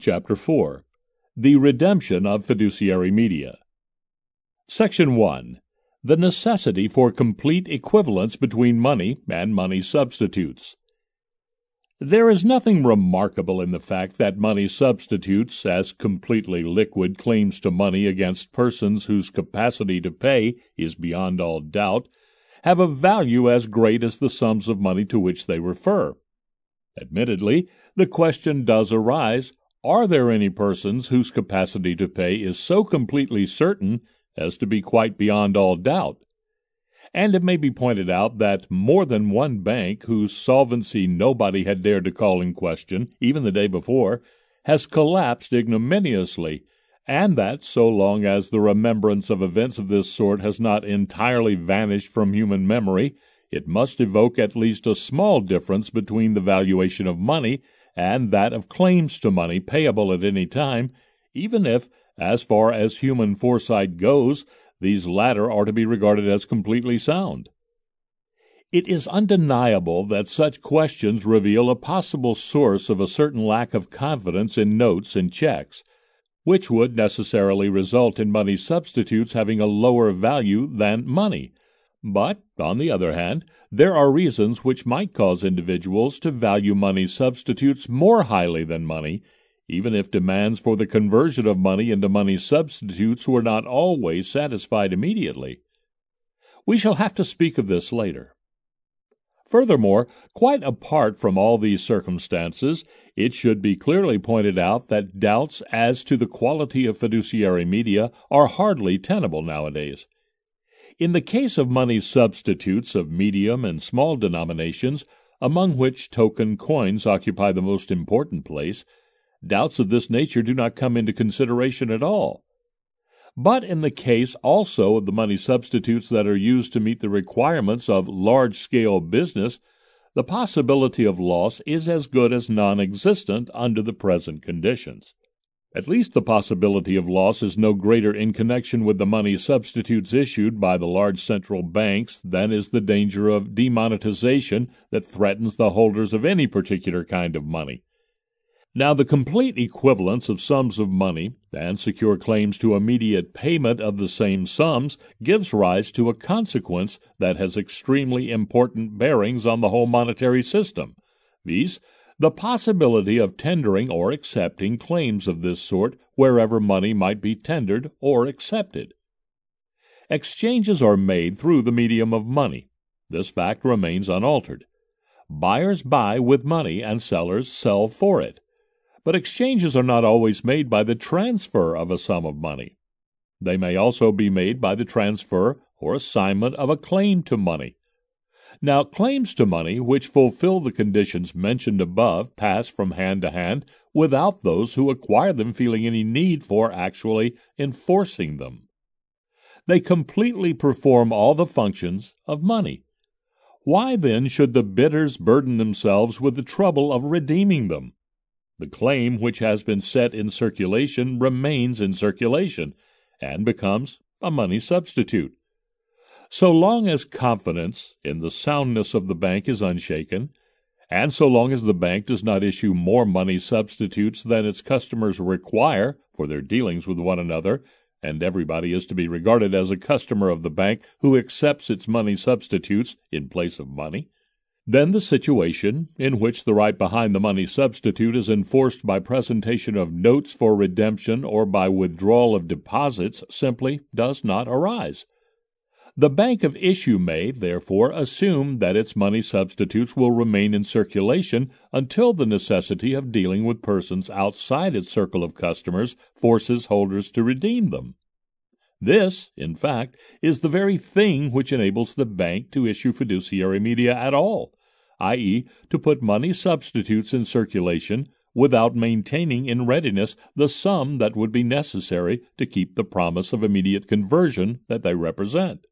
Chapter 4. The Redemption of Fiduciary Media. Section 1. The necessity for complete equivalence between money and money substitutes. There is nothing remarkable in the fact that money substitutes, as completely liquid claims to money against persons whose capacity to pay is beyond all doubt, have a value as great as the sums of money to which they refer. Admittedly, the question does arise, are there any persons whose capacity to pay is so completely certain as to be quite beyond all doubt? And it may be pointed out that more than one bank whose solvency nobody had dared to call in question, even the day before, has collapsed ignominiously, and that so long as the remembrance of events of this sort has not entirely vanished from human memory, it must evoke at least a small difference between the valuation of money and that of claims to money payable at any time, even if, as far as human foresight goes, these latter are to be regarded as completely sound. It is undeniable that such questions reveal a possible source of a certain lack of confidence in notes and checks, which would necessarily result in money substitutes having a lower value than money. But, on the other hand, there are reasons which might cause individuals to value money substitutes more highly than money, even if demands for the conversion of money into money substitutes were not always satisfied immediately. We shall have to speak of this later. Furthermore, quite apart from all these circumstances, it should be clearly pointed out that doubts as to the quality of fiduciary media are hardly tenable nowadays. In the case of money substitutes of medium and small denominations, among which token coins occupy the most important place, doubts of this nature do not come into consideration at all. But in the case also of the money substitutes that are used to meet the requirements of large-scale business, the possibility of loss is as good as non-existent under the present conditions. At least the possibility of loss is no greater in connection with the money substitutes issued by the large central banks than is the danger of demonetization that threatens the holders of any particular kind of money. Now, the complete equivalence of sums of money and secure claims to immediate payment of the same sums gives rise to a consequence that has extremely important bearings on the whole monetary system, viz., the possibility of tendering or accepting claims of this sort wherever money might be tendered or accepted. Exchanges are made through the medium of money. This fact remains unaltered. Buyers buy with money and sellers sell for it. But exchanges are not always made by the transfer of a sum of money. They may also be made by the transfer or assignment of a claim to money. Now, claims to money which fulfill the conditions mentioned above pass from hand to hand without those who acquire them feeling any need for actually enforcing them. They completely perform all the functions of money. Why, then, should the bidders burden themselves with the trouble of redeeming them? The claim which has been set in circulation remains in circulation and becomes a money substitute. So long as confidence in the soundness of the bank is unshaken, and so long as the bank does not issue more money substitutes than its customers require for their dealings with one another, and everybody is to be regarded as a customer of the bank who accepts its money substitutes in place of money, then the situation in which the right behind the money substitute is enforced by presentation of notes for redemption or by withdrawal of deposits simply does not arise. The bank of issue may, therefore, assume that its money substitutes will remain in circulation until the necessity of dealing with persons outside its circle of customers forces holders to redeem them. This, in fact, is the very thing which enables the bank to issue fiduciary media at all, i.e., to put money substitutes in circulation without maintaining in readiness the sum that would be necessary to keep the promise of immediate conversion that they represent.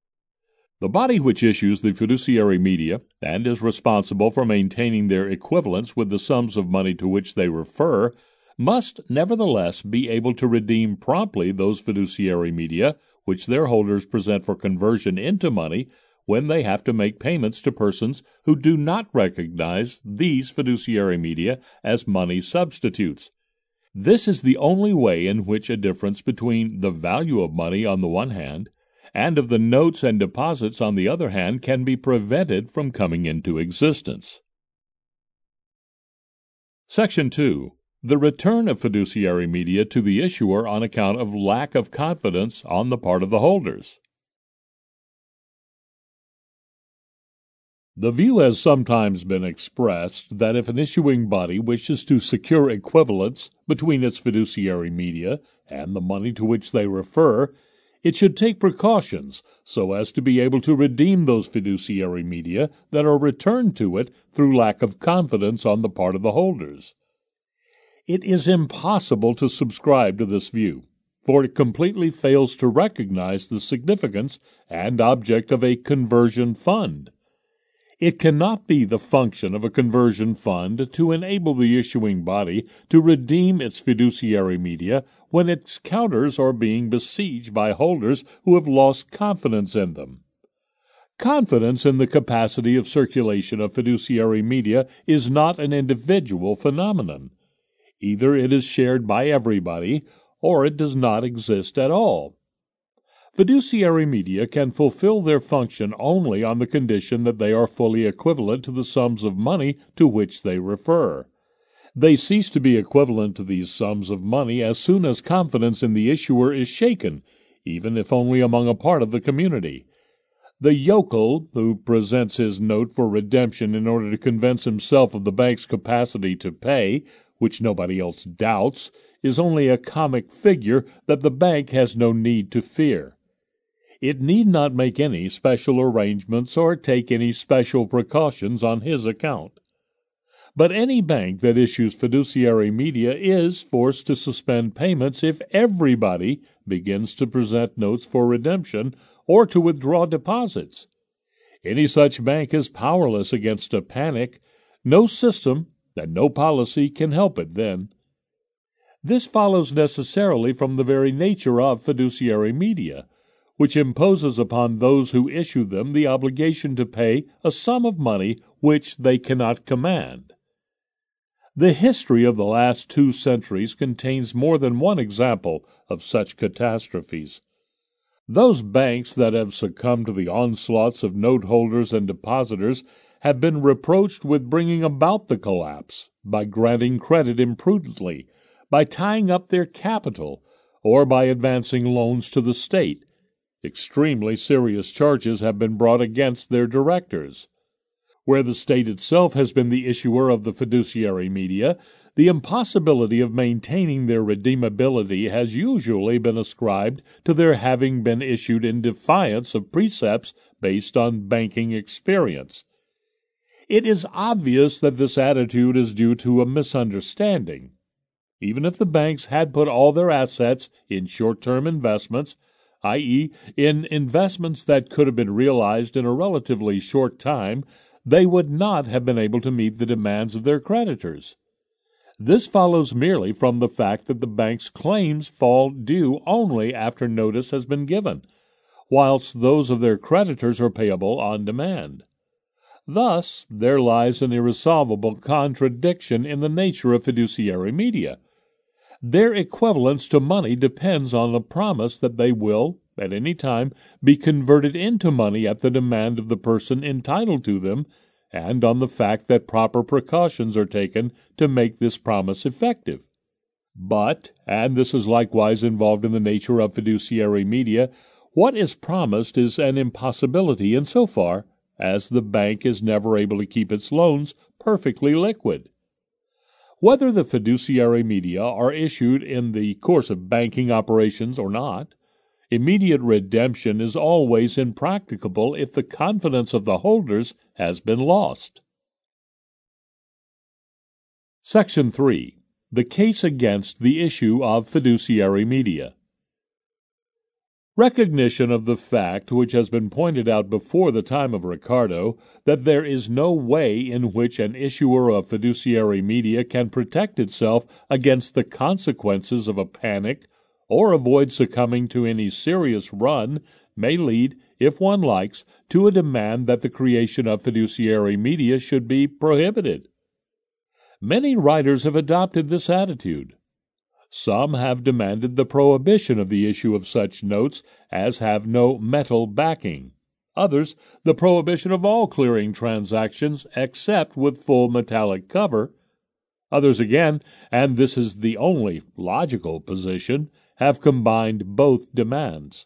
The body which issues the fiduciary media and is responsible for maintaining their equivalence with the sums of money to which they refer must nevertheless be able to redeem promptly those fiduciary media which their holders present for conversion into money when they have to make payments to persons who do not recognize these fiduciary media as money substitutes. This is the only way in which a difference between the value of money on the one hand and of the notes and deposits on the other hand can be prevented from coming into existence. Section 2. The return of fiduciary media to the issuer on account of lack of confidence on the part of the holders. The view has sometimes been expressed that if an issuing body wishes to secure equivalence between its fiduciary media and the money to which they refer, it should take precautions so as to be able to redeem those fiduciary media that are returned to it through lack of confidence on the part of the holders. It is impossible to subscribe to this view, for it completely fails to recognize the significance and object of a conversion fund. It cannot be the function of a conversion fund to enable the issuing body to redeem its fiduciary media when its counters are being besieged by holders who have lost confidence in them. Confidence in the capacity of circulation of fiduciary media is not an individual phenomenon. Either it is shared by everybody, or it does not exist at all. Fiduciary media can fulfill their function only on the condition that they are fully equivalent to the sums of money to which they refer. They cease to be equivalent to these sums of money as soon as confidence in the issuer is shaken, even if only among a part of the community. The yokel who presents his note for redemption in order to convince himself of the bank's capacity to pay, which nobody else doubts, is only a comic figure that the bank has no need to fear. It need not make any special arrangements or take any special precautions on his account. But any bank that issues fiduciary media is forced to suspend payments if everybody begins to present notes for redemption or to withdraw deposits. Any such bank is powerless against a panic. No system and no policy can help it then. This follows necessarily from the very nature of fiduciary media, which imposes upon those who issue them the obligation to pay a sum of money which they cannot command. The history of the last 2 centuries contains more than one example of such catastrophes. Those banks that have succumbed to the onslaughts of note holders and depositors have been reproached with bringing about the collapse by granting credit imprudently, by tying up their capital, or by advancing loans to the state. Extremely serious charges have been brought against their directors. Where the state itself has been the issuer of the fiduciary media, the impossibility of maintaining their redeemability has usually been ascribed to their having been issued in defiance of precepts based on banking experience. It is obvious that this attitude is due to a misunderstanding. Even if the banks had put all their assets in short-term investments, i.e., in investments that could have been realized in a relatively short time, they would not have been able to meet the demands of their creditors. This follows merely from the fact that the bank's claims fall due only after notice has been given, whilst those of their creditors are payable on demand. Thus, there lies an irresolvable contradiction in the nature of fiduciary media. Their equivalence to money depends on the promise that they will, at any time, be converted into money at the demand of the person entitled to them, and on the fact that proper precautions are taken to make this promise effective. But, and this is likewise involved in the nature of fiduciary media, what is promised is an impossibility insofar as the bank is never able to keep its loans perfectly liquid. Whether the fiduciary media are issued in the course of banking operations or not, immediate redemption is always impracticable if the confidence of the holders has been lost. Section 3. The case against the issue of fiduciary media. Recognition of the fact, which has been pointed out before the time of Ricardo, that there is no way in which an issuer of fiduciary media can protect itself against the consequences of a panic or avoid succumbing to any serious run, may lead, if one likes, to a demand that the creation of fiduciary media should be prohibited. Many writers have adopted this attitude. Some have demanded the prohibition of the issue of such notes as have no metal backing. Others, the prohibition of all clearing transactions except with full metallic cover. Others again, and this is the only logical position, have combined both demands.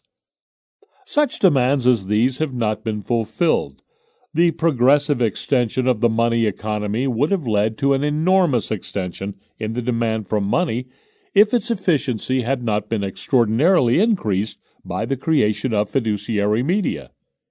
Such demands as these have not been fulfilled. The progressive extension of the money economy would have led to an enormous extension in the demand for money if its efficiency had not been extraordinarily increased by the creation of fiduciary media.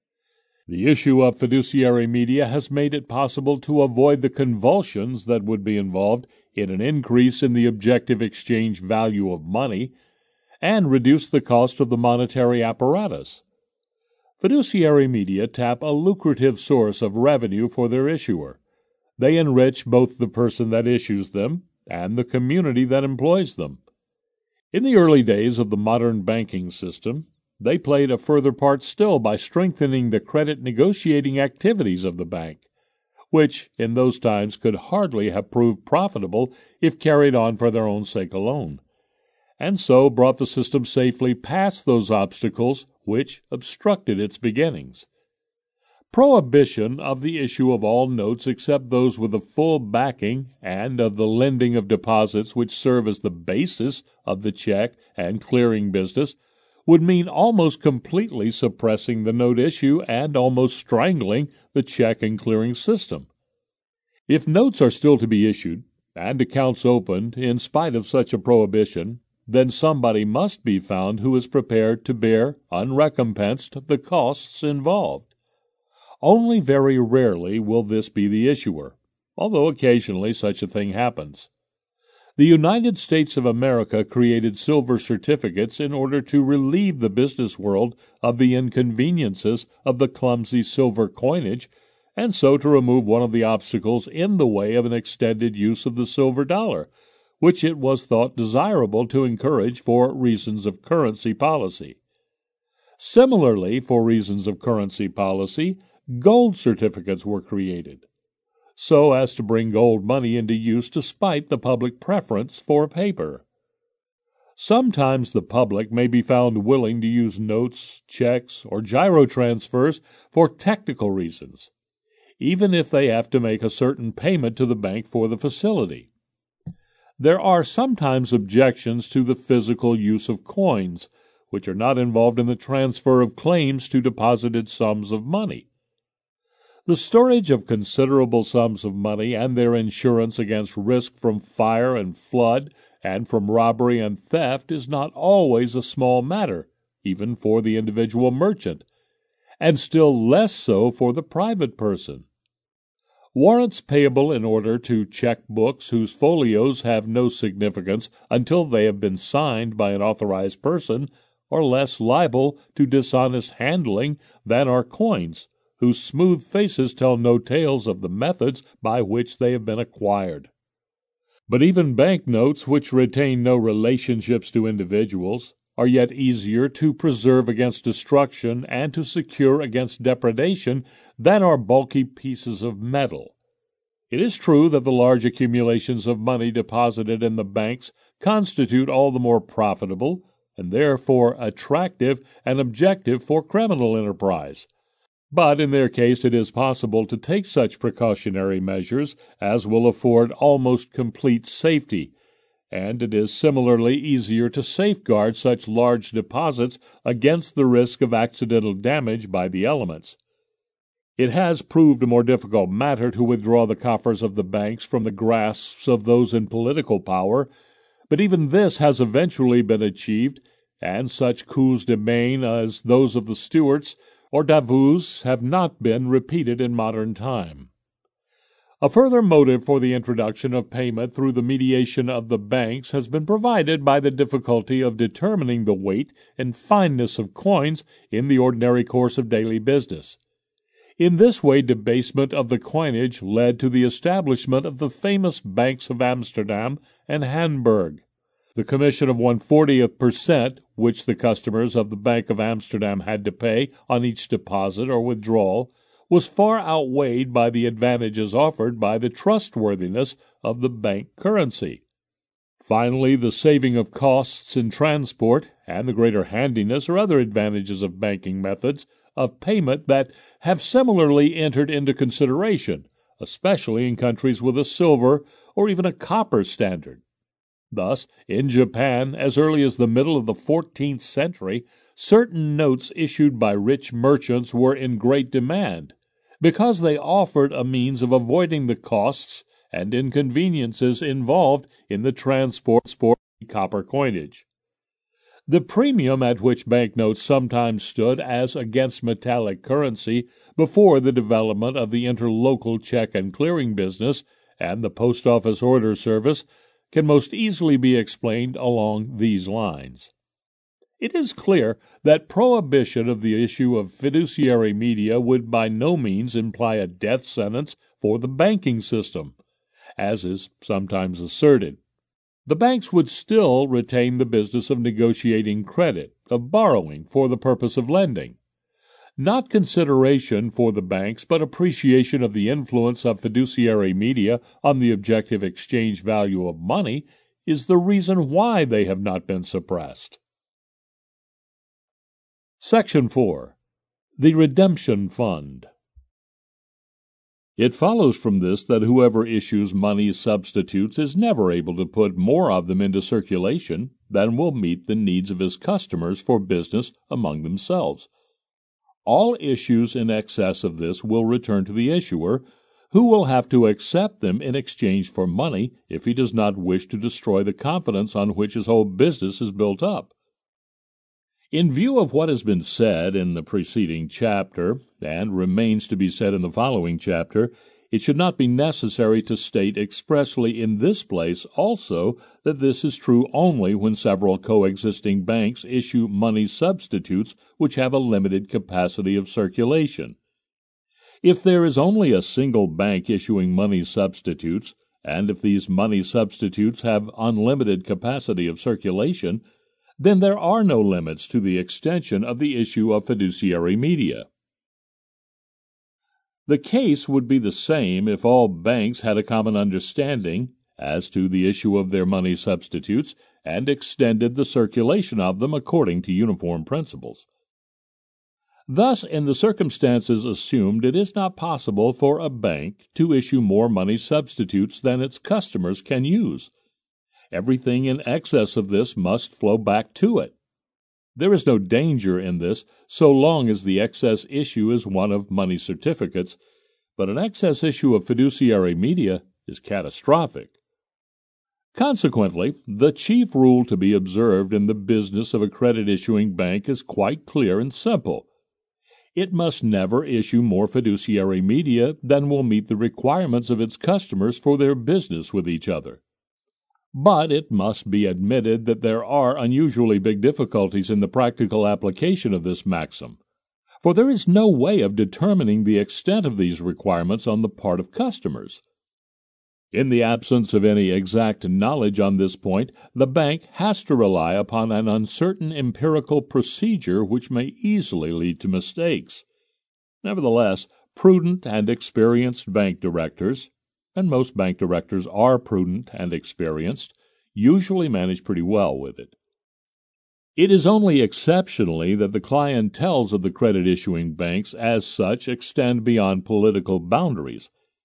The issue of fiduciary media has made it possible to avoid the convulsions that would be involved in an increase in the objective exchange value of money and reduce the cost of the monetary apparatus. Fiduciary media tap a lucrative source of revenue for their issuer. They enrich both the person that issues them and the community that employs them. In the early days of the modern banking system, they played a further part still by strengthening the credit negotiating activities of the bank, which in those times could hardly have proved profitable if carried on for their own sake alone, and so brought the system safely past those obstacles which obstructed its beginnings. Prohibition of the issue of all notes except those with a full backing and of the lending of deposits which serve as the basis of the check and clearing business would mean almost completely suppressing the note issue and almost strangling the check and clearing system. If notes are still to be issued and accounts opened in spite of such a prohibition, then somebody must be found who is prepared to bear unrecompensed the costs involved. Only very rarely will this be the issuer, although occasionally such a thing happens. The United States of America created silver certificates in order to relieve the business world of the inconveniences of the clumsy silver coinage, and so to remove one of the obstacles in the way of an extended use of the silver dollar, which it was thought desirable to encourage for reasons of currency policy. Similarly, for reasons of currency policy, gold certificates were created, so as to bring gold money into use despite the public preference for paper. Sometimes the public may be found willing to use notes, checks, or giro transfers for technical reasons, even if they have to make a certain payment to the bank for the facility. There are sometimes objections to the physical use of coins, which are not involved in the transfer of claims to deposited sums of money. The storage of considerable sums of money and their insurance against risk from fire and flood and from robbery and theft is not always a small matter, even for the individual merchant, and still less so for the private person. Warrants payable in order to check books whose folios have no significance until they have been signed by an authorized person are less liable to dishonest handling than are coins, whose smooth faces tell no tales of the methods by which they have been acquired. But even bank notes, which retain no relationships to individuals, are yet easier to preserve against destruction and to secure against depredation than are bulky pieces of metal. It is true that the large accumulations of money deposited in the banks constitute all the more profitable, and therefore attractive and objective for criminal enterprise. But in their case it is possible to take such precautionary measures as will afford almost complete safety, and it is similarly easier to safeguard such large deposits against the risk of accidental damage by the elements. It has proved a more difficult matter to withdraw the coffers of the banks from the grasps of those in political power, but even this has eventually been achieved, and such coups de main as those of the Stuarts or Davoust have not been repeated in modern time. A further motive for the introduction of payment through the mediation of the banks has been provided by the difficulty of determining the weight and fineness of coins in the ordinary course of daily business. In this way, debasement of the coinage led to the establishment of the famous banks of Amsterdam and Hamburg. The commission of 1/40th per cent, which the customers of the Bank of Amsterdam had to pay on each deposit or withdrawal, was far outweighed by the advantages offered by the trustworthiness of the bank currency. Finally, the saving of costs in transport and the greater handiness are other advantages of banking methods of payment that have similarly entered into consideration, especially in countries with a silver or even a copper standard. Thus, in Japan, as early as the middle of the 14th century, certain notes issued by rich merchants were in great demand, because they offered a means of avoiding the costs and inconveniences involved in the transport of copper coinage. The premium at which banknotes sometimes stood as against metallic currency before the development of the interlocal check and clearing business and the post office order service can most easily be explained along these lines. It is clear that prohibition of the issue of fiduciary media would by no means imply a death sentence for the banking system, as is sometimes asserted. The banks would still retain the business of negotiating credit, of borrowing for the purpose of lending. Not consideration for the banks, but appreciation of the influence of fiduciary media on the objective exchange value of money is the reason why they have not been suppressed. Section 4. The Redemption Fund. It follows from this that whoever issues money substitutes is never able to put more of them into circulation than will meet the needs of his customers for business among themselves. All issues in excess of this will return to the issuer, who will have to accept them in exchange for money if he does not wish to destroy the confidence on which his whole business is built up. In view of what has been said in the preceding chapter, and remains to be said in the following chapter, it should not be necessary to state expressly in this place also that this is true only when several coexisting banks issue money substitutes which have a limited capacity of circulation. If there is only a single bank issuing money substitutes, and if these money substitutes have unlimited capacity of circulation, then there are no limits to the extension of the issue of fiduciary media. The case would be the same if all banks had a common understanding as to the issue of their money substitutes and extended the circulation of them according to uniform principles. Thus, in the circumstances assumed, it is not possible for a bank to issue more money substitutes than its customers can use. Everything in excess of this must flow back to it. There is no danger in this so long as the excess issue is one of money certificates, but an excess issue of fiduciary media is catastrophic. Consequently, the chief rule to be observed in the business of a credit-issuing bank is quite clear and simple. It must never issue more fiduciary media than will meet the requirements of its customers for their business with each other. But it must be admitted that there are unusually big difficulties in the practical application of this maxim, for there is no way of determining the extent of these requirements on the part of customers. In the absence of any exact knowledge on this point, the bank has to rely upon an uncertain empirical procedure which may easily lead to mistakes. Nevertheless, prudent and experienced bank directors, and most bank directors are prudent and experienced, usually manage pretty well with it. It is only exceptionally that the clienteles of the credit-issuing banks as such extend beyond political boundaries.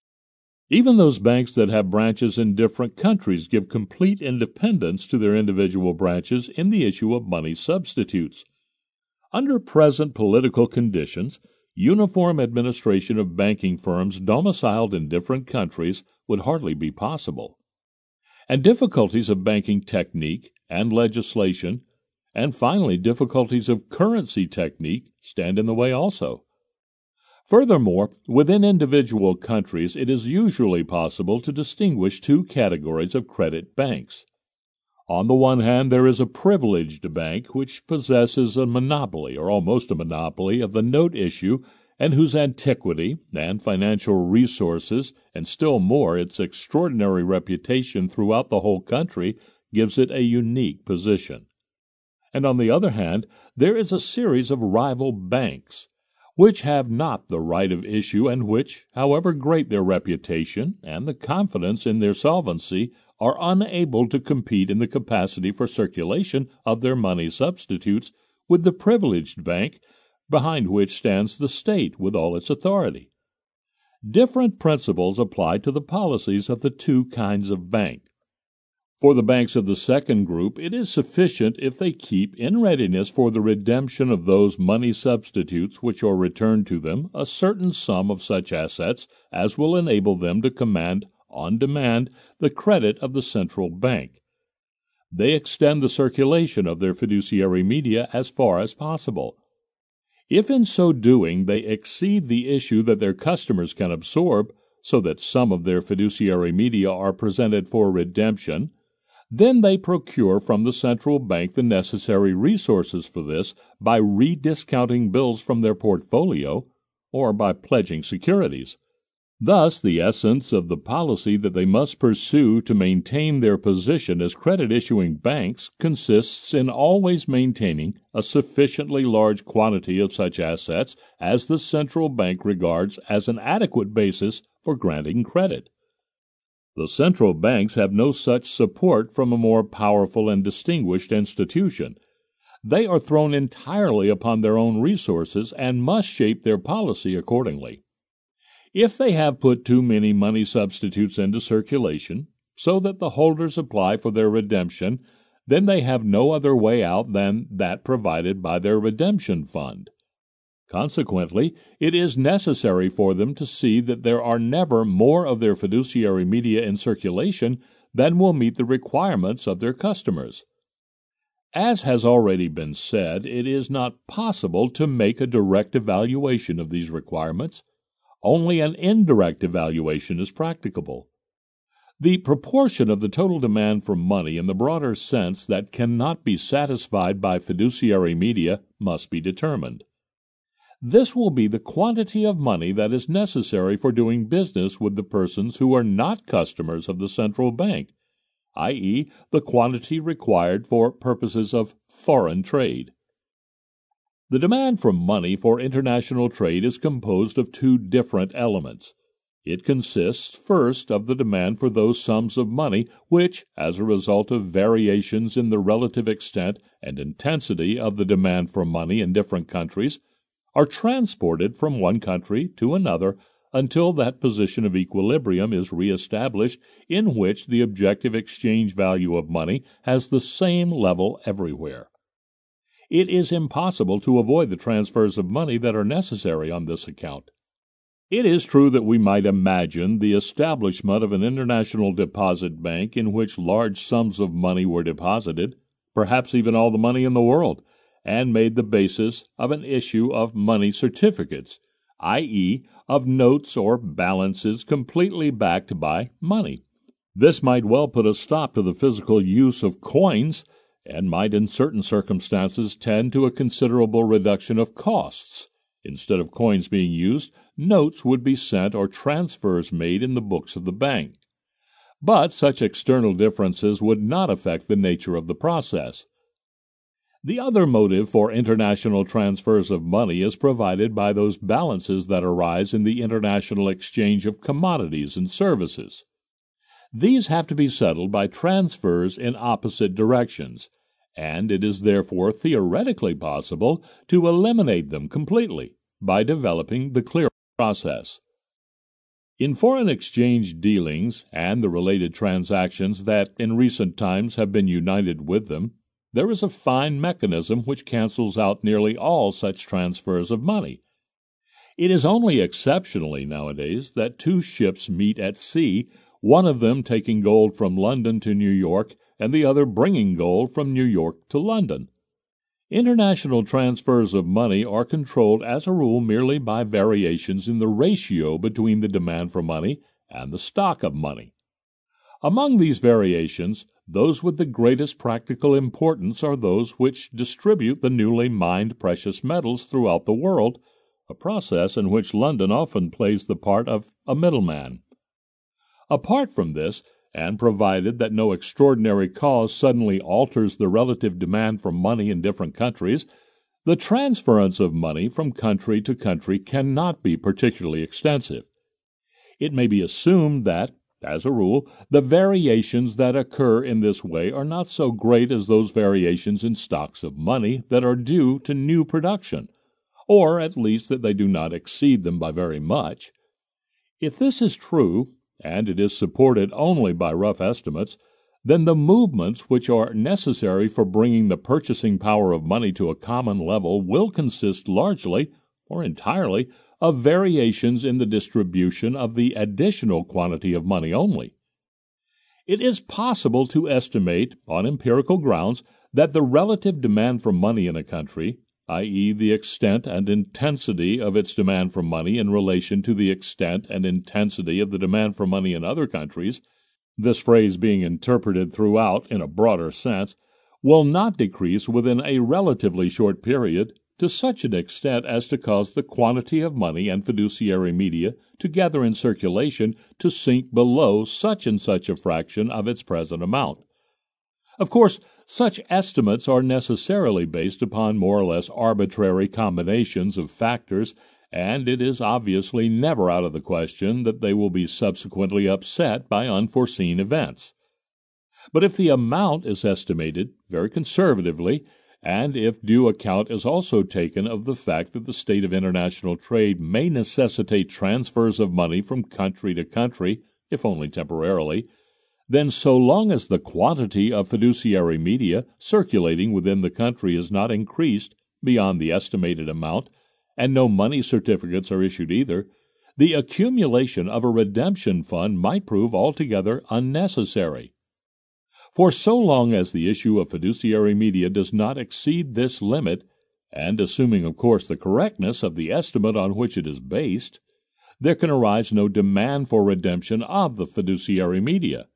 Even those banks that have branches in different countries give complete independence to their individual branches in the issue of money substitutes. Under present political conditions, uniform administration of banking firms domiciled in different countries would hardly be possible. And difficulties of banking technique and legislation, and finally difficulties of currency technique, stand in the way also. Furthermore, within individual countries it is usually possible to distinguish two categories of credit banks. On the one hand, there is a privileged bank which possesses a monopoly, or almost a monopoly, of the note issue, and whose antiquity and financial resources, and still more its extraordinary reputation throughout the whole country, gives it a unique position. And on the other hand, there is a series of rival banks, which have not the right of issue and which, however great their reputation and the confidence in their solvency, are unable to compete in the capacity for circulation of their money substitutes with the privileged bank, behind which stands the state with all its authority. Different principles apply to the policies of the two kinds of bank. For the banks of the second group, it is sufficient if they keep in readiness for the redemption of those money substitutes which are returned to them a certain sum of such assets as will enable them to command on demand the credit of the central bank. They extend the circulation of their fiduciary media as far as possible. If in so doing they exceed the issue that their customers can absorb, so that some of their fiduciary media are presented for redemption, then they procure from the central bank the necessary resources for this by rediscounting bills from their portfolio or by pledging securities. Thus, the essence of the policy that they must pursue to maintain their position as credit-issuing banks consists in always maintaining a sufficiently large quantity of such assets as the central bank regards as an adequate basis for granting credit. The central banks have no such support from a more powerful and distinguished institution. They are thrown entirely upon their own resources and must shape their policy accordingly. If they have put too many money substitutes into circulation, so that the holders apply for their redemption, then they have no other way out than that provided by their redemption fund. Consequently, it is necessary for them to see that there are never more of their fiduciary media in circulation than will meet the requirements of their customers. As has already been said, it is not possible to make a direct evaluation of these requirements. Only an indirect evaluation is practicable. The proportion of the total demand for money in the broader sense that cannot be satisfied by fiduciary media must be determined. This will be the quantity of money that is necessary for doing business with the persons who are not customers of the central bank, i.e., the quantity required for purposes of foreign trade. The demand for money for international trade is composed of two different elements. It consists, first, of the demand for those sums of money which, as a result of variations in the relative extent and intensity of the demand for money in different countries, are transported from one country to another until that position of equilibrium is reestablished in which the objective exchange value of money has the same level everywhere. It is impossible to avoid the transfers of money that are necessary on this account. It is true that we might imagine the establishment of an international deposit bank in which large sums of money were deposited, perhaps even all the money in the world, and made the basis of an issue of money certificates, i.e., of notes or balances completely backed by money. This might well put a stop to the physical use of coins, and might in certain circumstances tend to a considerable reduction of costs. Instead of coins being used, notes would be sent or transfers made in the books of the bank. But such external differences would not affect the nature of the process. The other motive for international transfers of money is provided by those balances that arise in the international exchange of commodities and services. These have to be settled by transfers in opposite directions, and it is therefore theoretically possible to eliminate them completely by developing the clearing process. In foreign exchange dealings and the related transactions that in recent times have been united with them, there is a fine mechanism which cancels out nearly all such transfers of money. It is only exceptionally nowadays that two ships meet at sea, one of them taking gold from London to New York and the other bringing gold from New York to London. International transfers of money are controlled as a rule merely by variations in the ratio between the demand for money and the stock of money. Among these variations, those with the greatest practical importance are those which distribute the newly mined precious metals throughout the world, a process in which London often plays the part of a middleman. Apart from this, and provided that no extraordinary cause suddenly alters the relative demand for money in different countries, the transference of money from country to country cannot be particularly extensive. It may be assumed that, As a rule, the variations that occur in this way are not so great as those variations in stocks of money that are due to new production, or at least that they do not exceed them by very much. If this is true, and it is supported only by rough estimates, then the movements which are necessary for bringing the purchasing power of money to a common level will consist largely, or entirely, of variations in the distribution of the additional quantity of money only. It is possible to estimate, on empirical grounds, that the relative demand for money in a country, i.e., the extent and intensity of its demand for money in relation to the extent and intensity of the demand for money in other countries, this phrase being interpreted throughout in a broader sense, will not decrease within a relatively short period to such an extent as to cause the quantity of money and fiduciary media together in circulation to sink below such and such a fraction of its present amount. Of course, such estimates are necessarily based upon more or less arbitrary combinations of factors, and it is obviously never out of the question that they will be subsequently upset by unforeseen events. But if the amount is estimated very conservatively, and if due account is also taken of the fact that the state of international trade may necessitate transfers of money from country to country, if only temporarily, then so long as the quantity of fiduciary media circulating within the country is not increased beyond the estimated amount, and no money certificates are issued either, the accumulation of a redemption fund might prove altogether unnecessary. For so long as the issue of fiduciary media does not exceed this limit, and assuming, of course, the correctness of the estimate on which it is based, there can arise no demand for redemption of the fiduciary media.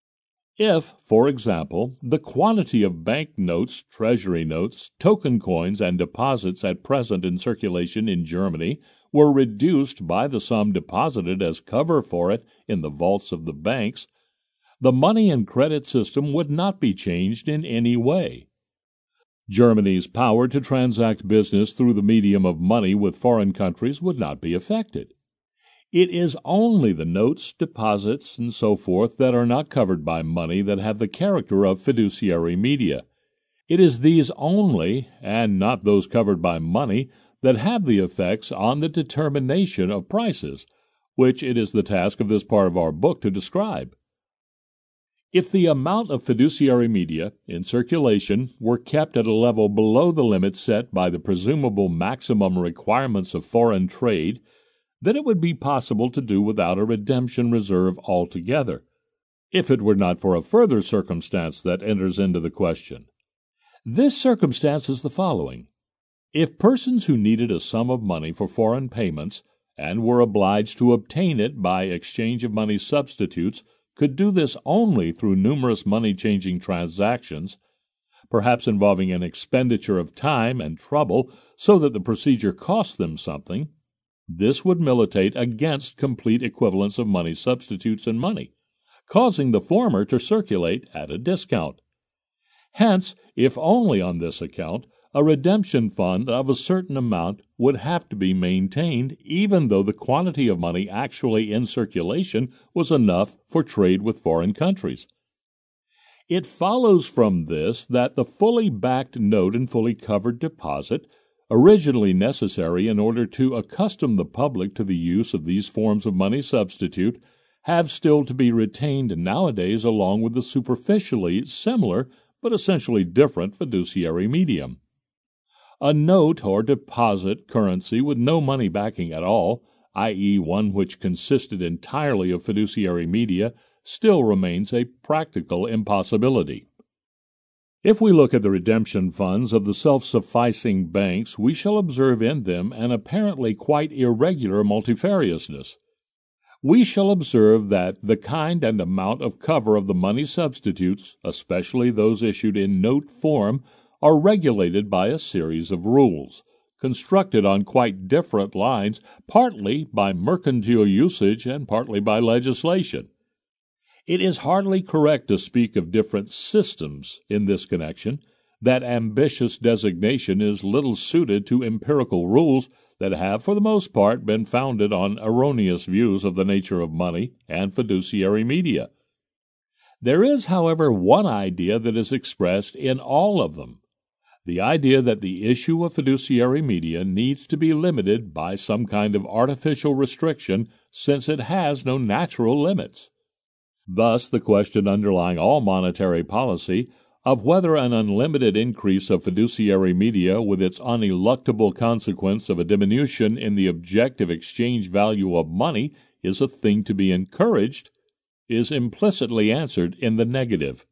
If, for example, the quantity of bank notes, treasury notes, token coins, and deposits at present in circulation in Germany were reduced by the sum deposited as cover for it in the vaults of the banks, the money and credit system would not be changed in any way. Germany's power to transact business through the medium of money with foreign countries would not be affected. It is only the notes, deposits, and so forth that are not covered by money that have the character of fiduciary media. It is these only, and not those covered by money, that have the effects on the determination of prices, which it is the task of this part of our book to describe. If the amount of fiduciary media in circulation were kept at a level below the limit set by the presumable maximum requirements of foreign trade, then it would be possible to do without a redemption reserve altogether, if it were not for a further circumstance that enters into the question. This circumstance is the following. If persons who needed a sum of money for foreign payments, and were obliged to obtain it by exchange of money substitutes, could do this only through numerous money-changing transactions, perhaps involving an expenditure of time and trouble so that the procedure cost them something, this would militate against complete equivalence of money substitutes and money, causing the former to circulate at a discount. Hence, if only on this account, a redemption fund of a certain amount would have to be maintained even though the quantity of money actually in circulation was enough for trade with foreign countries. It follows from this that the fully backed note and fully covered deposit, originally necessary in order to accustom the public to the use of these forms of money substitute, have still to be retained nowadays along with the superficially similar but essentially different fiduciary medium. A note or deposit currency with no money backing at all, i.e., one which consisted entirely of fiduciary media, still remains a practical impossibility. If we look at the redemption funds of the self-sufficing banks, we shall observe in them an apparently quite irregular multifariousness. We shall observe that the kind and amount of cover of the money substitutes, especially those issued in note form, are regulated by a series of rules, constructed on quite different lines, partly by mercantile usage and partly by legislation. It is hardly correct to speak of different systems in this connection. That ambitious designation is little suited to empirical rules, that have, for the most part, been founded on erroneous views of the nature of money and fiduciary media. There is, however, one idea that is expressed in all of them: the idea that the issue of fiduciary media needs to be limited by some kind of artificial restriction, since it has no natural limits. Thus, the question underlying all monetary policy of whether an unlimited increase of fiduciary media, with its uneluctable consequence of a diminution in the objective exchange value of money, is a thing to be encouraged, is implicitly answered in the negative.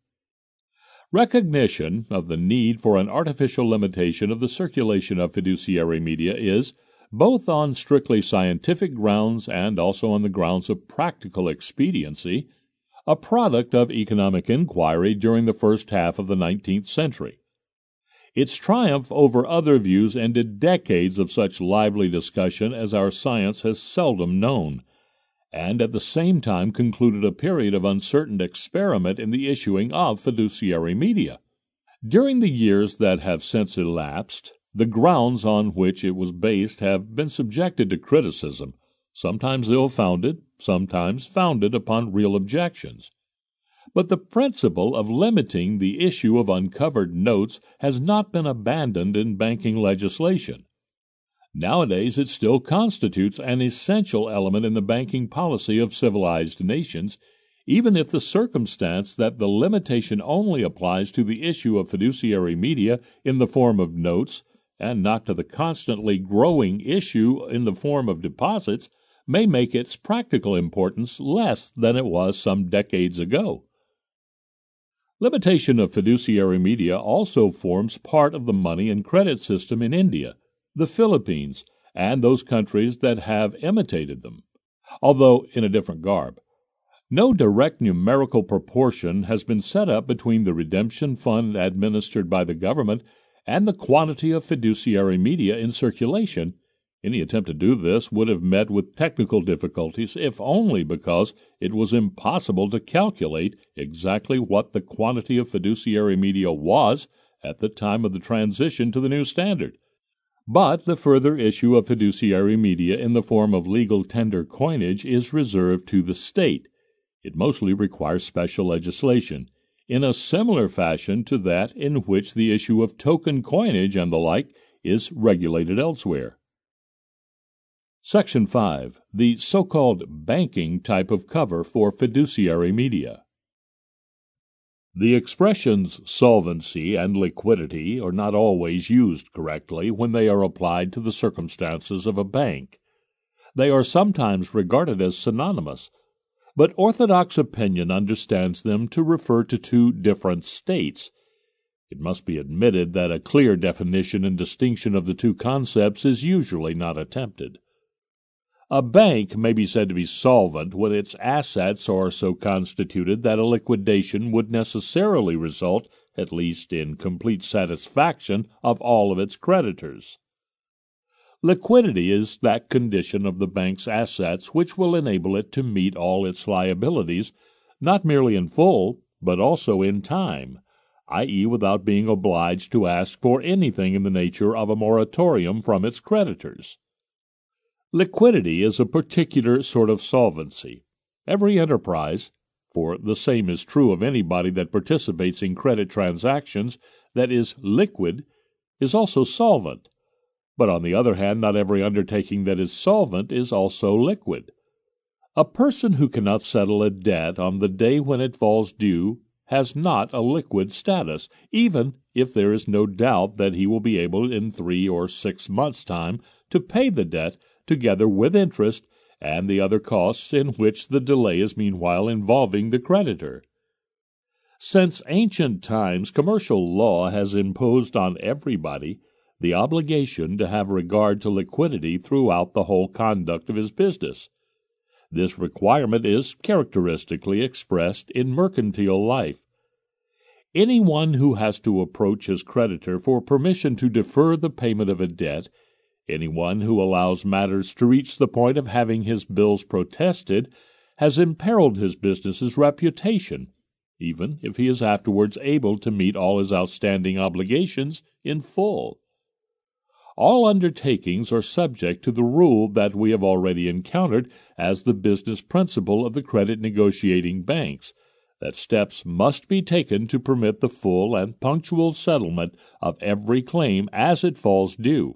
Recognition of the need for an artificial limitation of the circulation of fiduciary media is, both on strictly scientific grounds and also on the grounds of practical expediency, a product of economic inquiry during the first half of the 19th century. Its triumph over other views ended decades of such lively discussion as our science has seldom known, and at the same time concluded a period of uncertain experiment in the issuing of fiduciary media. During the years that have since elapsed, the grounds on which it was based have been subjected to criticism, sometimes ill-founded, sometimes founded upon real objections. But the principle of limiting the issue of uncovered notes has not been abandoned in banking legislation. Nowadays, it still constitutes an essential element in the banking policy of civilized nations, even if the circumstance that the limitation only applies to the issue of fiduciary media in the form of notes, and not to the constantly growing issue in the form of deposits, may make its practical importance less than it was some decades ago. Limitation of fiduciary media also forms part of the money and credit system in India, the Philippines, and those countries that have imitated them, although in a different garb. No direct numerical proportion has been set up between the redemption fund administered by the government and the quantity of fiduciary media in circulation. Any attempt to do this would have met with technical difficulties, if only because it was impossible to calculate exactly what the quantity of fiduciary media was at the time of the transition to the new standard. But the further issue of fiduciary media in the form of legal tender coinage is reserved to the state. It mostly requires special legislation, in a similar fashion to that in which the issue of token coinage and the like is regulated elsewhere. Section 5. The so-called banking type of cover for fiduciary media. The expressions solvency and liquidity are not always used correctly when they are applied to the circumstances of a bank. They are sometimes regarded as synonymous, but orthodox opinion understands them to refer to two different states. It must be admitted that a clear definition and distinction of the two concepts is usually not attempted. A bank may be said to be solvent when its assets are so constituted that a liquidation would necessarily result, at least in complete satisfaction of all of its creditors. Liquidity is that condition of the bank's assets which will enable it to meet all its liabilities, not merely in full, but also in time, i.e., without being obliged to ask for anything in the nature of a moratorium from its creditors. Liquidity is a particular sort of solvency. Every enterprise, for the same is true of anybody that participates in credit transactions, that is liquid, is also solvent. But on the other hand, not every undertaking that is solvent is also liquid. A person who cannot settle a debt on the day when it falls due has not a liquid status, even if there is no doubt that he will be able in 3 or 6 months' time to pay the debt together with interest and the other costs in which the delay is meanwhile involving the creditor. Since ancient times, commercial law has imposed on everybody the obligation to have regard to liquidity throughout the whole conduct of his business. This requirement is characteristically expressed in mercantile life. Anyone who has to approach his creditor for permission to defer the payment of a debt, anyone who allows matters to reach the point of having his bills protested, has imperiled his business's reputation, even if he is afterwards able to meet all his outstanding obligations in full. All undertakings are subject to the rule that we have already encountered as the business principle of the credit negotiating banks, that steps must be taken to permit the full and punctual settlement of every claim as it falls due.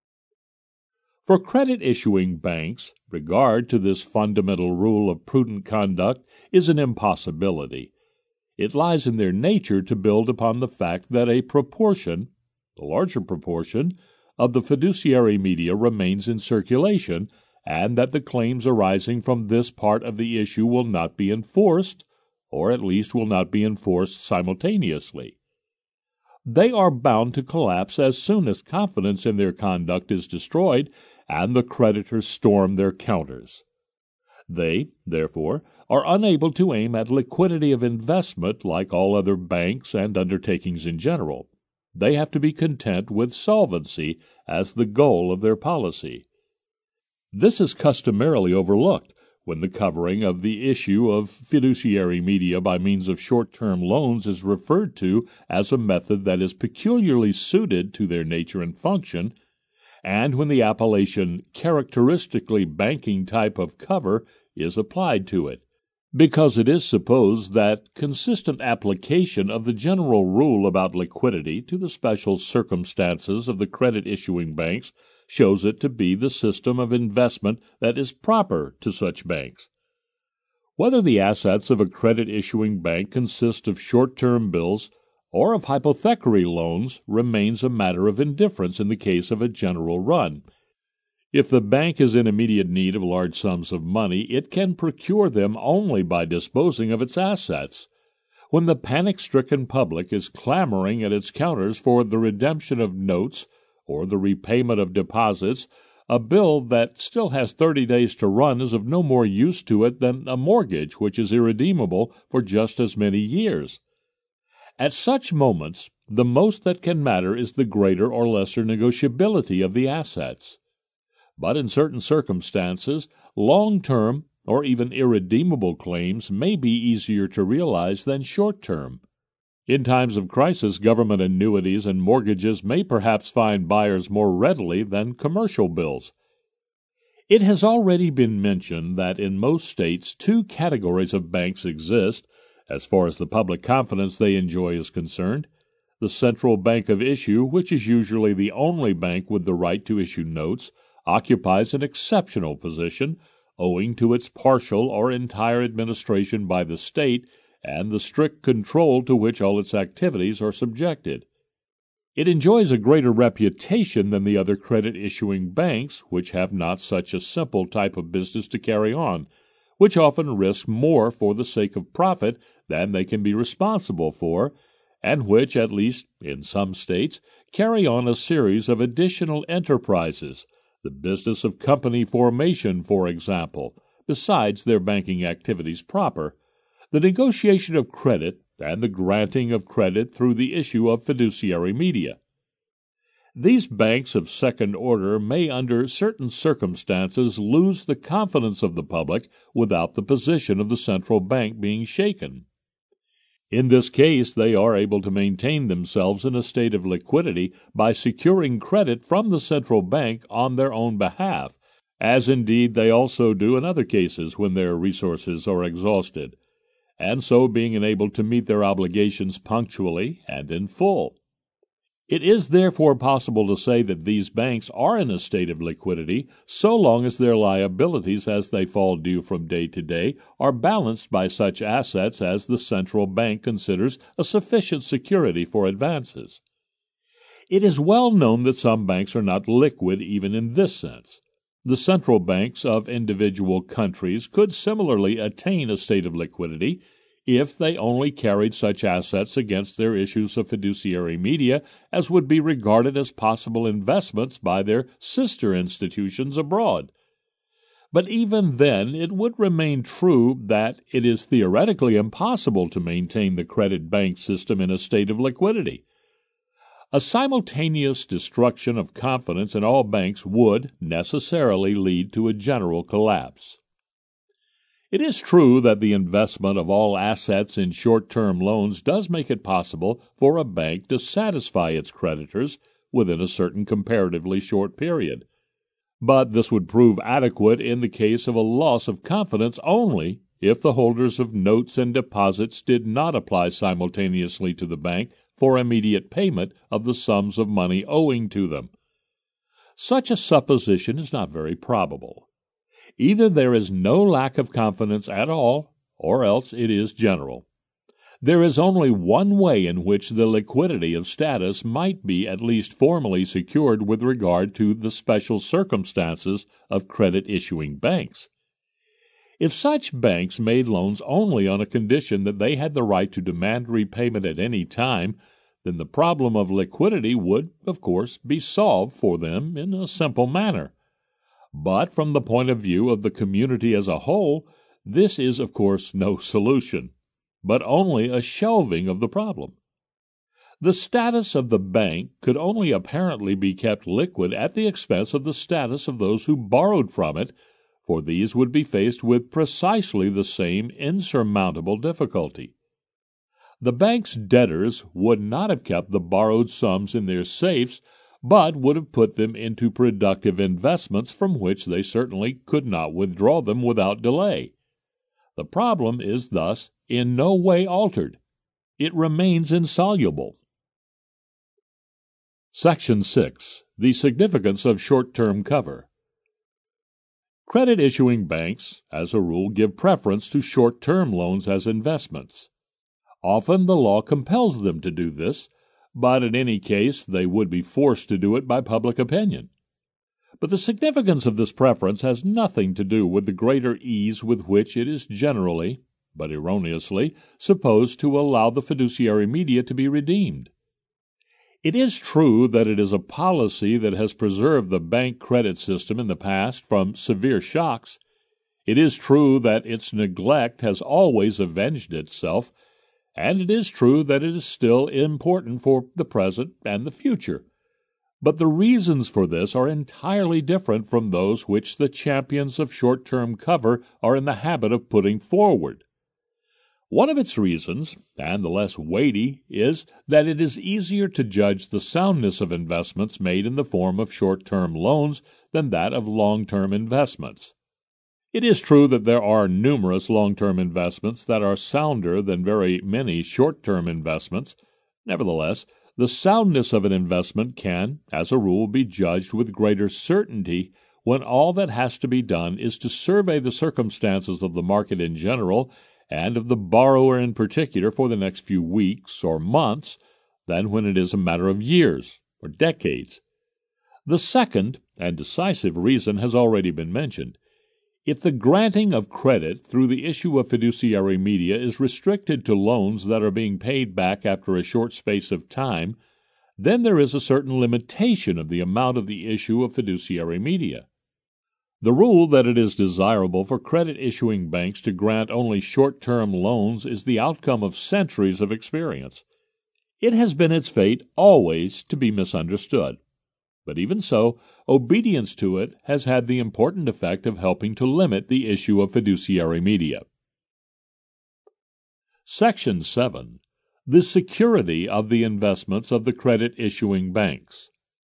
For credit-issuing banks, regard to this fundamental rule of prudent conduct is an impossibility. It lies in their nature to build upon the fact that a proportion, the larger proportion, of the fiduciary media remains in circulation, and that the claims arising from this part of the issue will not be enforced, or at least will not be enforced simultaneously. They are bound to collapse as soon as confidence in their conduct is destroyed and the creditors storm their counters. They, therefore, are unable to aim at liquidity of investment like all other banks and undertakings in general. They have to be content with solvency as the goal of their policy. This is customarily overlooked when the covering of the issue of fiduciary media by means of short-term loans is referred to as a method that is peculiarly suited to their nature and function, and when the appellation characteristically banking type of cover is applied to it, because it is supposed that consistent application of the general rule about liquidity to the special circumstances of the credit-issuing banks shows it to be the system of investment that is proper to such banks. Whether the assets of a credit-issuing bank consist of short-term bills or of hypothecary loans remains a matter of indifference in the case of a general run. If the bank is in immediate need of large sums of money, it can procure them only by disposing of its assets. When the panic-stricken public is clamoring at its counters for the redemption of notes or the repayment of deposits, a bill that still has 30 days to run is of no more use to it than a mortgage which is irredeemable for just as many years. At such moments, the most that can matter is the greater or lesser negotiability of the assets. But in certain circumstances, long-term or even irredeemable claims may be easier to realize than short-term. In times of crisis, government annuities and mortgages may perhaps find buyers more readily than commercial bills. It has already been mentioned that in most states 2 categories of banks exist, as far as the public confidence they enjoy is concerned. The central bank of issue, which is usually the only bank with the right to issue notes, occupies an exceptional position, owing to its partial or entire administration by the state and the strict control to which all its activities are subjected. It enjoys a greater reputation than the other credit-issuing banks, which have not such a simple type of business to carry on, which often risk more for the sake of profit than they can be responsible for, and which, at least in some states, carry on a series of additional enterprises, the business of company formation, for example, besides their banking activities proper, the negotiation of credit, and the granting of credit through the issue of fiduciary media. These banks of second order may under certain circumstances lose the confidence of the public without the position of the central bank being shaken. In this case, they are able to maintain themselves in a state of liquidity by securing credit from the central bank on their own behalf, as indeed they also do in other cases when their resources are exhausted, and so being enabled to meet their obligations punctually and in full. It is therefore possible to say that these banks are in a state of liquidity so long as their liabilities as they fall due from day to day are balanced by such assets as the central bank considers a sufficient security for advances. It is well known that some banks are not liquid even in this sense. The central banks of individual countries could similarly attain a state of liquidity if they only carried such assets against their issues of fiduciary media as would be regarded as possible investments by their sister institutions abroad. But even then it would remain true that it is theoretically impossible to maintain the credit bank system in a state of liquidity. A simultaneous destruction of confidence in all banks would necessarily lead to a general collapse. It is true that the investment of all assets in short-term loans does make it possible for a bank to satisfy its creditors within a certain comparatively short period. But this would prove adequate in the case of a loss of confidence only if the holders of notes and deposits did not apply simultaneously to the bank for immediate payment of the sums of money owing to them. Such a supposition is not very probable. Either there is no lack of confidence at all, or else it is general. There is only one way in which the liquidity of status might be at least formally secured with regard to the special circumstances of credit-issuing banks. If such banks made loans only on a condition that they had the right to demand repayment at any time, then the problem of liquidity would, of course, be solved for them in a simple manner. But from the point of view of the community as a whole, this is, of course, no solution, but only a shelving of the problem. The status of the bank could only apparently be kept liquid at the expense of the status of those who borrowed from it, for these would be faced with precisely the same insurmountable difficulty. The bank's debtors would not have kept the borrowed sums in their safes, but would have put them into productive investments from which they certainly could not withdraw them without delay. The problem is thus in no way altered. It remains insoluble. Section 6. The significance of short-term cover. Credit-issuing banks, as a rule, give preference to short-term loans as investments. Often the law compels them to do this, but in any case they would be forced to do it by public opinion. But the significance of this preference has nothing to do with the greater ease with which it is generally, but erroneously, supposed to allow the fiduciary media to be redeemed. It is true that it is a policy that has preserved the bank credit system in the past from severe shocks. It is true that its neglect has always avenged itself, and it is true that it is still important for the present and the future. But the reasons for this are entirely different from those which the champions of short-term cover are in the habit of putting forward. One of its reasons, and the less weighty, is that it is easier to judge the soundness of investments made in the form of short-term loans than that of long-term investments. It is true that there are numerous long-term investments that are sounder than very many short-term investments. Nevertheless, the soundness of an investment can, as a rule, be judged with greater certainty when all that has to be done is to survey the circumstances of the market in general and of the borrower in particular for the next few weeks or months than when it is a matter of years or decades. The second and decisive reason has already been mentioned. If the granting of credit through the issue of fiduciary media is restricted to loans that are being paid back after a short space of time, then there is a certain limitation of the amount of the issue of fiduciary media. The rule that it is desirable for credit-issuing banks to grant only short-term loans is the outcome of centuries of experience. It has been its fate always to be misunderstood. But even so, obedience to it has had the important effect of helping to limit the issue of fiduciary media. Section 7. The security of the investments of the credit-issuing banks.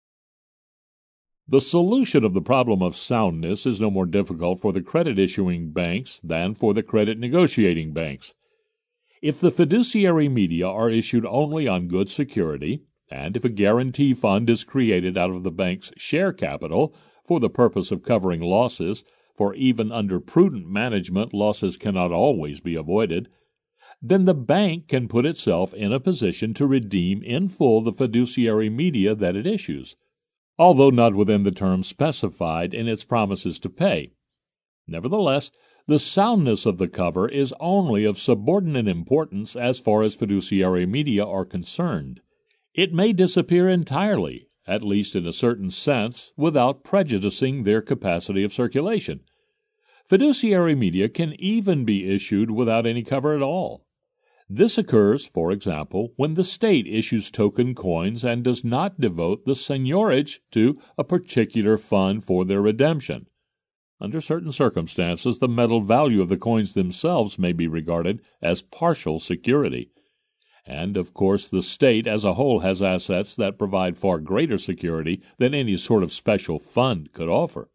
The solution of the problem of soundness is no more difficult for the credit-issuing banks than for the credit-negotiating banks. If the fiduciary media are issued only on good security, and if a guarantee fund is created out of the bank's share capital for the purpose of covering losses, for even under prudent management losses cannot always be avoided, then the bank can put itself in a position to redeem in full the fiduciary media that it issues, although not within the terms specified in its promises to pay. Nevertheless, the soundness of the cover is only of subordinate importance as far as fiduciary media are concerned. It may disappear entirely, at least in a certain sense, without prejudicing their capacity of circulation. Fiduciary media can even be issued without any cover at all. This occurs, for example, when the state issues token coins and does not devote the seigniorage to a particular fund for their redemption. Under certain circumstances, the metal value of the coins themselves may be regarded as partial security. And, of course, the state as a whole has assets that provide far greater security than any sort of special fund could offer.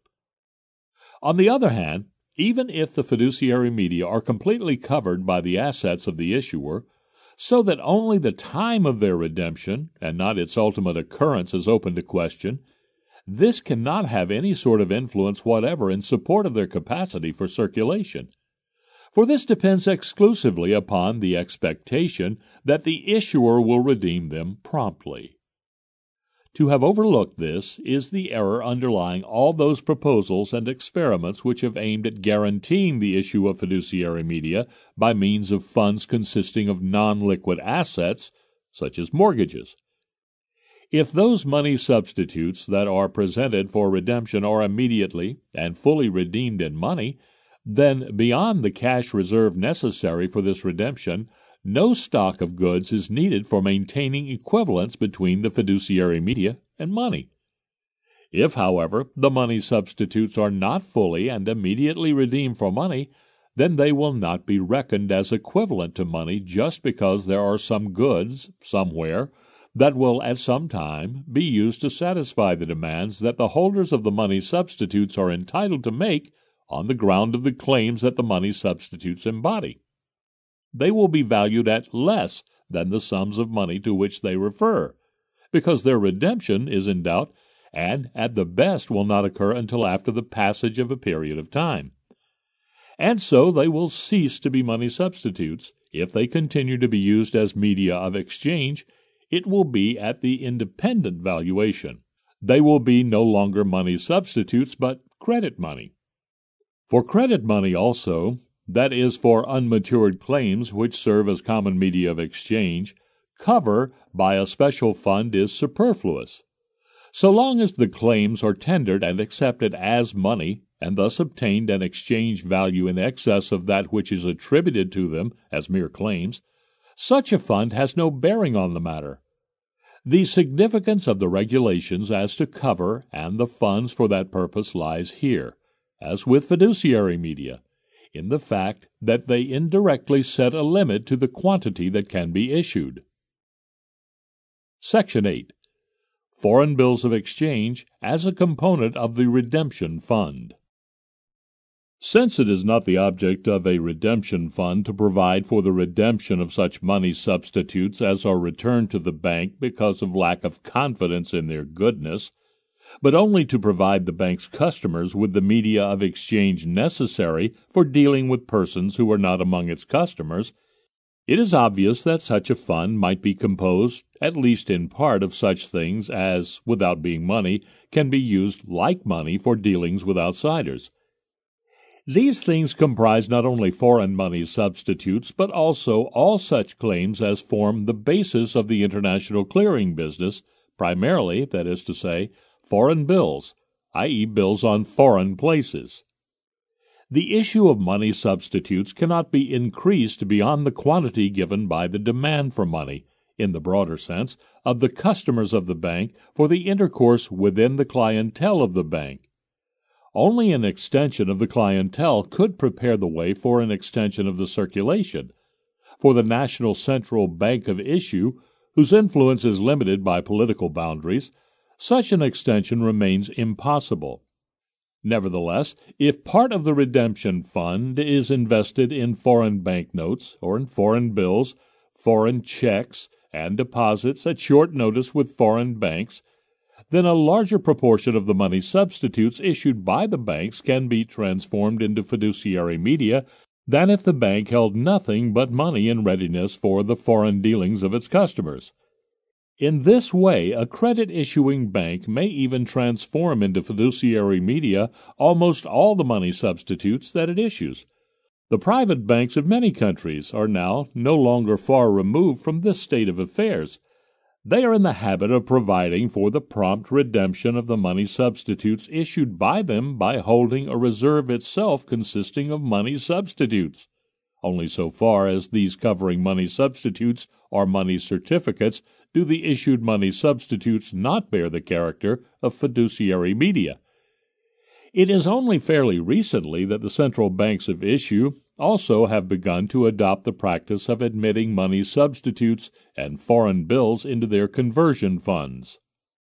On the other hand, even if the fiduciary media are completely covered by the assets of the issuer, so that only the time of their redemption, and not its ultimate occurrence, is open to question, this cannot have any sort of influence whatever in support of their capacity for circulation. For this depends exclusively upon the expectation that the issuer will redeem them promptly. To have overlooked this is the error underlying all those proposals and experiments which have aimed at guaranteeing the issue of fiduciary media by means of funds consisting of non-liquid assets, such as mortgages. If those money substitutes that are presented for redemption are immediately and fully redeemed in money, then beyond the cash reserve necessary for this redemption, no stock of goods is needed for maintaining equivalence between the fiduciary media and money. If, however, the money substitutes are not fully and immediately redeemed for money, then they will not be reckoned as equivalent to money just because there are some goods somewhere that will at some time be used to satisfy the demands that the holders of the money substitutes are entitled to make on the ground of the claims that the money substitutes embody. They will be valued at less than the sums of money to which they refer, because their redemption is in doubt and at the best will not occur until after the passage of a period of time. And so they will cease to be money substitutes. If they continue to be used as media of exchange, it will be at the independent valuation. They will be no longer money substitutes, but credit money. For credit money also, that is, for unmatured claims which serve as common media of exchange, cover by a special fund is superfluous. So long as the claims are tendered and accepted as money, and thus obtained an exchange value in excess of that which is attributed to them as mere claims, such a fund has no bearing on the matter. The significance of the regulations as to cover and the funds for that purpose lies here, as with fiduciary media, in the fact that they indirectly set a limit to the quantity that can be issued. Section 8. Foreign bills of exchange as a component of the redemption fund. Since it is not the object of a redemption fund to provide for the redemption of such money substitutes as are returned to the bank because of lack of confidence in their goodness, but only to provide the bank's customers with the media of exchange necessary for dealing with persons who are not among its customers, it is obvious that such a fund might be composed, at least in part, of such things as, without being money, can be used like money for dealings with outsiders. These things comprise not only foreign money substitutes, but also all such claims as form the basis of the international clearing business, primarily, that is to say, foreign bills, i.e. bills on foreign places. The issue of money substitutes cannot be increased beyond the quantity given by the demand for money, in the broader sense, of the customers of the bank for the intercourse within the clientele of the bank. Only an extension of the clientele could prepare the way for an extension of the circulation. For the national central bank of issue, whose influence is limited by political boundaries, such an extension remains impossible. Nevertheless, if part of the redemption fund is invested in foreign banknotes or in foreign bills, foreign checks, and deposits at short notice with foreign banks, then a larger proportion of the money substitutes issued by the banks can be transformed into fiduciary media than if the bank held nothing but money in readiness for the foreign dealings of its customers. In this way, a credit-issuing bank may even transform into fiduciary media almost all the money substitutes that it issues. The private banks of many countries are now no longer far removed from this state of affairs. They are in the habit of providing for the prompt redemption of the money substitutes issued by them by holding a reserve itself consisting of money substitutes. Only so far as these covering money substitutes are money certificates do the issued money substitutes not bear the character of fiduciary media. It is only fairly recently that the central banks of issue, also have begun to adopt the practice of admitting money substitutes and foreign bills into their conversion funds.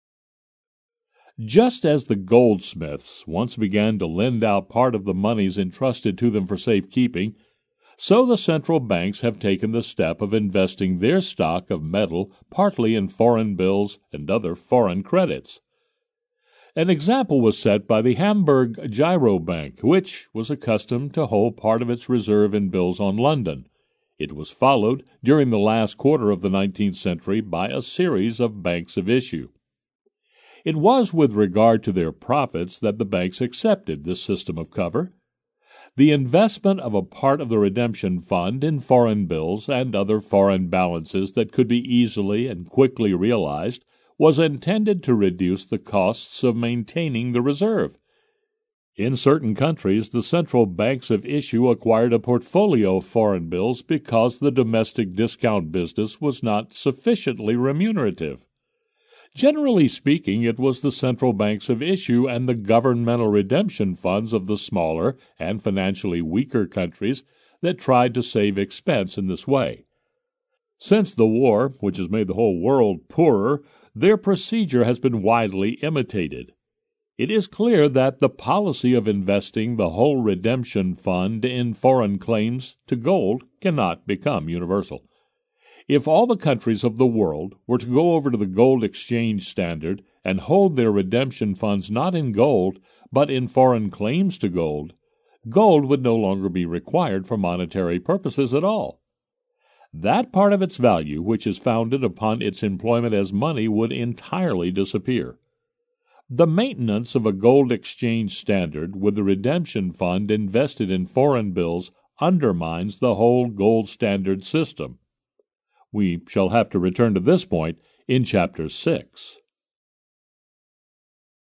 Just as the goldsmiths once began to lend out part of the monies entrusted to them for safekeeping, so the central banks have taken the step of investing their stock of metal partly in foreign bills and other foreign credits. An example was set by the Hamburg Gyro Bank, which was accustomed to hold part of its reserve in bills on London. It was followed during the last quarter of the 19th century by a series of banks of issue. It was with regard to their profits that the banks accepted this system of cover. The investment of a part of the redemption fund in foreign bills and other foreign balances that could be easily and quickly realized was intended to reduce the costs of maintaining the reserve. In certain countries, the central banks of issue acquired a portfolio of foreign bills because the domestic discount business was not sufficiently remunerative. Generally speaking, it was the central banks of issue and the governmental redemption funds of the smaller and financially weaker countries that tried to save expense in this way. Since the war, which has made the whole world poorer, their procedure has been widely imitated. It is clear that the policy of investing the whole redemption fund in foreign claims to gold cannot become universal. If all the countries of the world were to go over to the gold exchange standard and hold their redemption funds not in gold, but in foreign claims to gold, gold would no longer be required for monetary purposes at all. That part of its value which is founded upon its employment as money would entirely disappear. The maintenance of a gold exchange standard with the redemption fund invested in foreign bills undermines the whole gold standard system. We shall have to return to this point in Chapter 6.